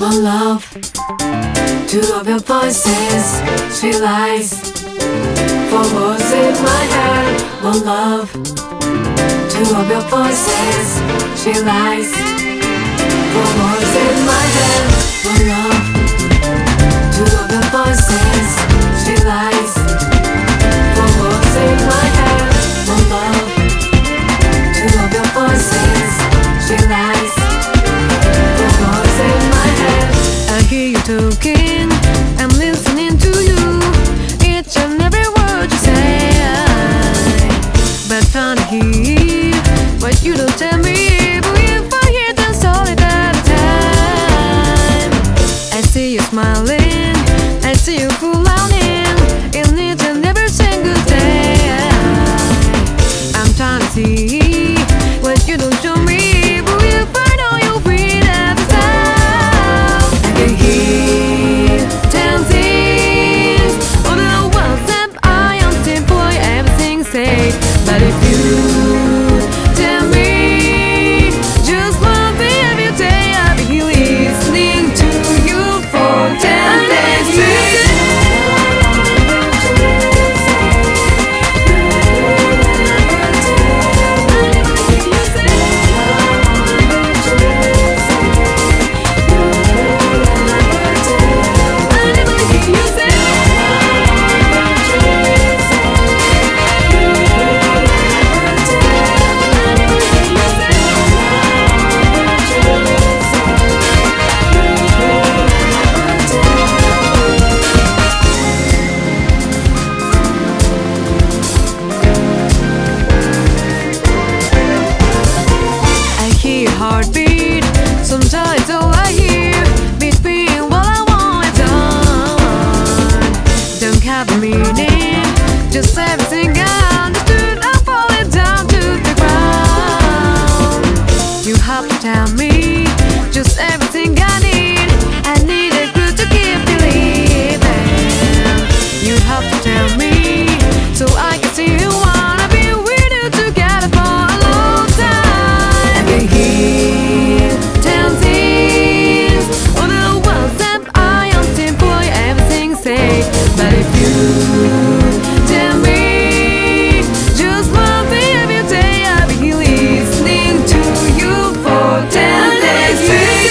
one love. Two of your voices, she lies. Four words in my head, one love. Two of your voices, she lies. Four words in my head, one love. Two of your voices, she lies. Four words in my head, one love. Two of your voices, she lies. Four words in my head. I hear you talking, I'm listening to you. Each and every word you say, but trying to hear what you don't tell me. But if I hear them solid at a time, I see you smiling, I see you cool in each and every single day. I'm trying to see what you don't show me. But if I know you'll breathe at the sound, I can hear 10 things, all the words that I am simple, everything say. But if you tell me just one thing every day, I'll be listening to you for 10 days straight. Heartbeat, sometimes all I hear between what I want and done. Don't have a meaning, just everything I understood. I'm falling down to the ground. You have to tell me just everything I need. I need a clue to keep believing. You have to tell me so I can see you. Wanna be with you together for a long time. I can hear 10 things, all the words that I am simple, everything say. But if you tell me just one thing every day, I'll be listening to you for 10 days straight.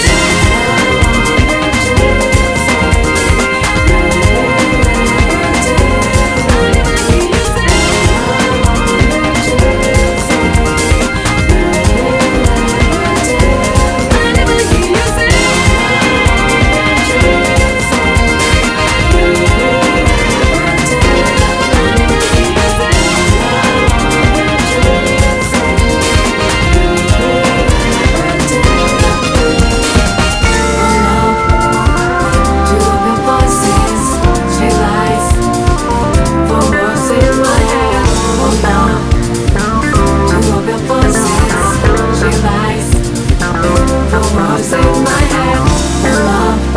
Four words in my head, one love.